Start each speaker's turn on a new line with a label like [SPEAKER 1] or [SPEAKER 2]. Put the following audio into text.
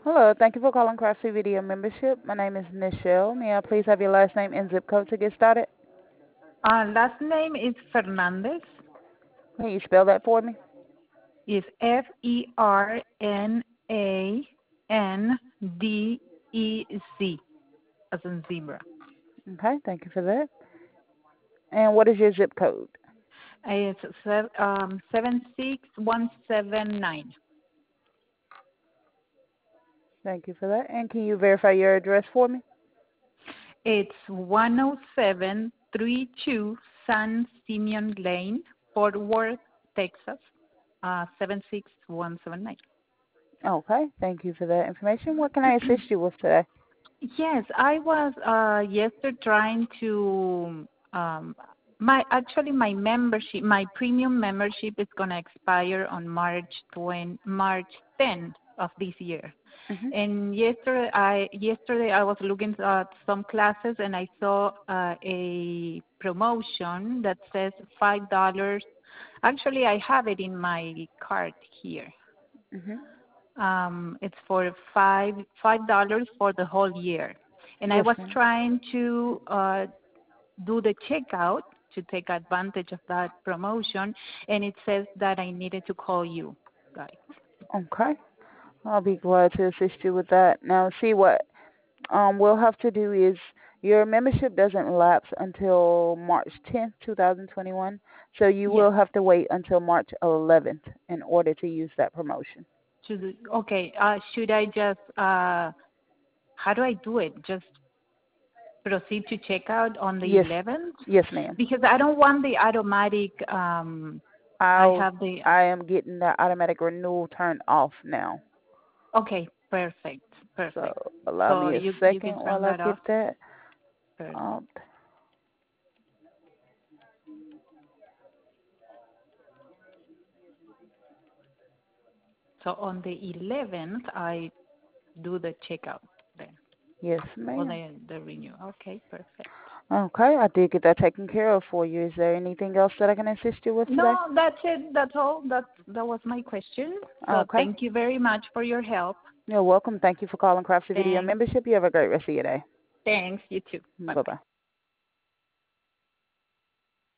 [SPEAKER 1] Hello, thank you for calling Craftsy Video Membership. My name is Nichelle. May I please have your last name and zip code to get started?
[SPEAKER 2] Last name is Fernandez.
[SPEAKER 1] Can you spell that for me?
[SPEAKER 2] Is Fernandez, as in zebra.
[SPEAKER 1] Okay, thank you for that. And what is your zip code?
[SPEAKER 2] It's 76179.
[SPEAKER 1] Thank you for that. And can you verify your address for me?
[SPEAKER 2] It's 10732 San Simeon Lane, Fort Worth, Texas, 76179.
[SPEAKER 1] Okay, thank you for that information. What can I assist you with today?
[SPEAKER 2] Yes, I was yesterday trying to my membership, my premium membership is gonna expire on March 10th of this year.
[SPEAKER 1] Mm-hmm.
[SPEAKER 2] And yesterday I was looking at some classes and I saw a promotion that says $5. Actually, I have it in my cart here.
[SPEAKER 1] Mm-hmm.
[SPEAKER 2] It's for $5 for the whole year, and I
[SPEAKER 1] Yes,
[SPEAKER 2] was
[SPEAKER 1] ma'am.
[SPEAKER 2] trying to do the checkout to take advantage of that promotion, and it says that I needed to call you guys.
[SPEAKER 1] Okay. I'll be glad to assist you with that. Now, see what we'll have to do is your membership doesn't lapse until March 10th, 2021. So you
[SPEAKER 2] Yes.
[SPEAKER 1] will have to wait until March 11th in order to use that promotion.
[SPEAKER 2] Okay. Should I just how do I do it? Just proceed to checkout on the
[SPEAKER 1] Yes,
[SPEAKER 2] 11th?
[SPEAKER 1] yes, ma'am.
[SPEAKER 2] Because I don't want the automatic. I
[SPEAKER 1] I'll
[SPEAKER 2] have the.
[SPEAKER 1] I am getting the automatic renewal turned off now.
[SPEAKER 2] Okay, perfect,
[SPEAKER 1] So
[SPEAKER 2] perfect.
[SPEAKER 1] allow
[SPEAKER 2] So
[SPEAKER 1] me a
[SPEAKER 2] you
[SPEAKER 1] second
[SPEAKER 2] can turn
[SPEAKER 1] while I
[SPEAKER 2] that
[SPEAKER 1] get
[SPEAKER 2] off.
[SPEAKER 1] that.
[SPEAKER 2] Perfect.
[SPEAKER 1] Um,
[SPEAKER 2] So on the 11th, I do the checkout then,
[SPEAKER 1] yes,
[SPEAKER 2] or
[SPEAKER 1] ma'am.
[SPEAKER 2] the renew. Okay, perfect.
[SPEAKER 1] Okay, I did get that taken care of for you. Is there anything else that I can assist you with today?
[SPEAKER 2] No, that's it. That's all. That was my question. So
[SPEAKER 1] Okay.
[SPEAKER 2] thank you very much for your help.
[SPEAKER 1] You're welcome. Thank you for calling Craftsy Video
[SPEAKER 2] Thanks.
[SPEAKER 1] Membership. You have a great rest of your day.
[SPEAKER 2] Thanks. You too. Bye
[SPEAKER 1] Bye
[SPEAKER 2] bye.
[SPEAKER 1] bye.